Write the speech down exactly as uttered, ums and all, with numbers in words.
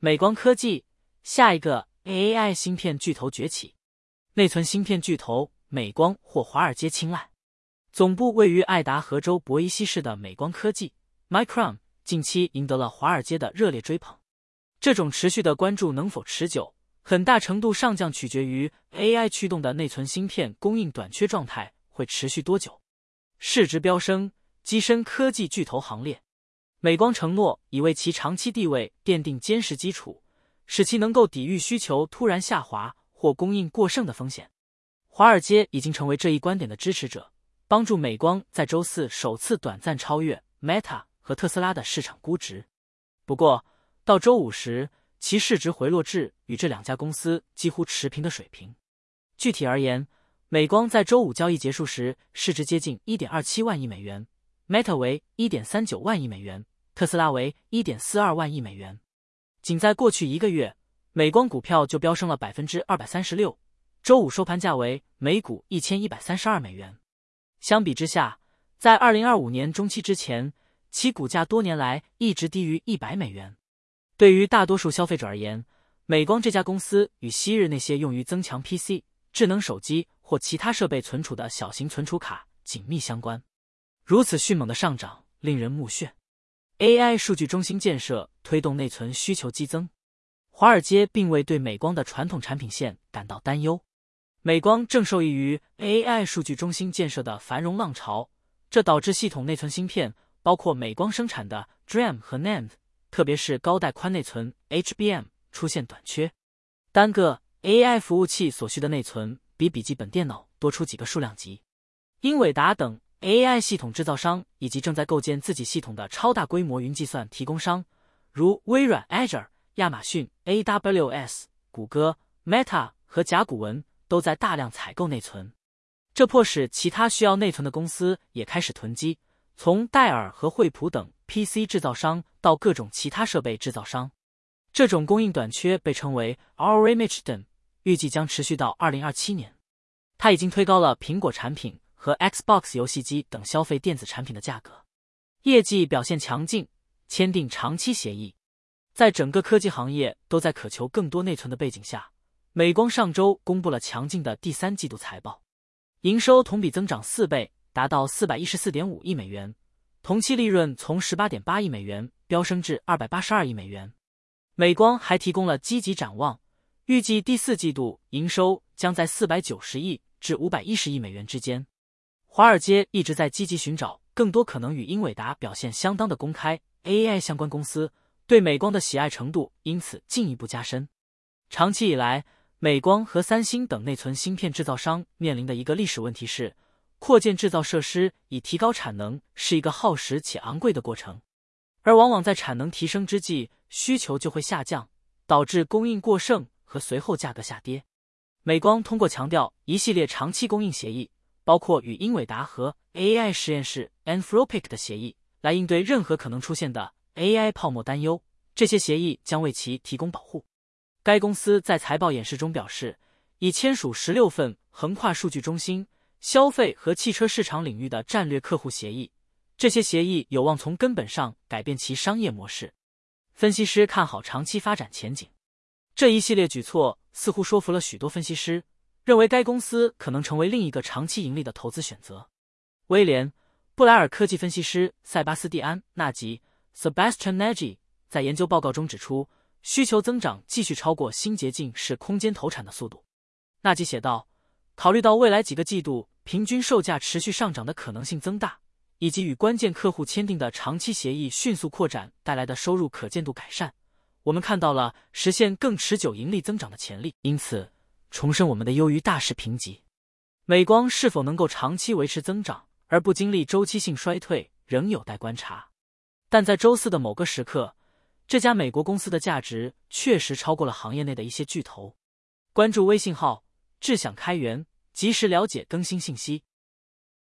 美光科技，下一个 A I 芯片巨头崛起。内存芯片巨头美光获华尔街青睐。总部位于爱达荷州博伊西市的美光科技 Micron 近期赢得了华尔街的热烈追捧。这种持续的关注能否持久，很大程度上将取决于 A I 驱动的内存芯片供应短缺状态会持续多久。市值飙升，跻身科技巨头行列。美光承诺已为其长期地位奠定坚实基础，使其能够抵御需求突然下滑或供应过剩的风险。华尔街已经成为这一观点的支持者，帮助美光在周四首次短暂超越 Meta 和特斯拉的市场估值。不过，到周五时，其市值回落至与这两家公司几乎持平的水平。具体而言，美光在周五交易结束时市值接近 一点二七万亿美元， Meta 为 一点三九万亿美元，特斯拉为 一点四二万亿美元。仅在过去一个月，美光股票就飙升了 百分之二百三十六， 周五收盘价为每股一千一百三十二美元。相比之下，在二零二五年中期之前，其股价多年来一直低于一百美元。对于大多数消费者而言，美光这家公司与昔日那些用于增强 P C、智能手机或其他设备存储的小型存储卡紧密相关。如此迅猛的上涨令人目眩。A I 数据中心建设推动内存需求激增，华尔街并未对美光的传统产品线感到担忧。美光正受益于 A I 数据中心建设的繁荣浪潮，这导致系统内存芯片，包括美光生产的 D R A M 和 N A N D， 特别是高带宽内存 H B M 出现短缺。单个 A I 服务器所需的内存比笔记本电脑多出几个数量级。英伟达等 A I 系统制造商以及正在构建自己系统的超大规模云计算提供商，如微软 Azure、亚马逊 A W S、谷歌、Meta 和甲骨文都在大量采购内存。这迫使其他需要内存的公司也开始囤积，从戴尔和惠普等 P C 制造商到各种其他设备制造商。这种供应短缺被称为 Armageddon， 预计将持续到二零二七年。它已经推高了苹果产品和 Xbox 游戏机等消费电子产品的价格。业绩表现强劲，签订长期协议。在整个科技行业都在渴求更多内存的背景下，美光上周公布了强劲的第三季度财报，营收同比增长四倍，达到 四百一十四点五亿美元，同期利润从 十八点八亿美元飙升至二百八十二亿美元。美光还提供了积极展望，预计第四季度营收将在四百九十亿至五百一十亿美元之间。华尔街一直在积极寻找更多可能与英伟达表现相当的公开 A I 相关公司，对美光的喜爱程度因此进一步加深。长期以来，美光和三星等内存芯片制造商面临的一个历史问题是，扩建制造设施以提高产能是一个耗时且昂贵的过程，而往往在产能提升之际，需求就会下降，导致供应过剩和随后价格下跌。美光通过强调一系列长期供应协议，包括与英伟达和 A I 实验室 Anthropic 的协议，来应对任何可能出现的 A I 泡沫担忧，这些协议将为其提供保护。该公司在财报演示中表示，已签署十六份横跨数据中心、消费和汽车市场领域的战略客户协议，这些协议有望从根本上改变其商业模式。分析师看好长期发展前景。这一系列举措似乎说服了许多分析师，认为该公司可能成为另一个长期盈利的投资选择。威廉·布莱尔科技分析师塞巴斯蒂安·纳吉 Sebastian Nagy 在研究报告中指出，需求增长继续超过新捷径式空间投产的速度。纳吉写道，考虑到未来几个季度平均售价持续上涨的可能性增大，以及与关键客户签订的长期协议迅速扩展带来的收入可见度改善，我们看到了实现更持久盈利增长的潜力。因此，重申我们的优于大势评级。美光是否能够长期维持增长而不经历周期性衰退，仍有待观察。但在周四的某个时刻，这家美国公司的价值确实超过了行业内的一些巨头。关注微信号，智享开源，及时了解更新信息。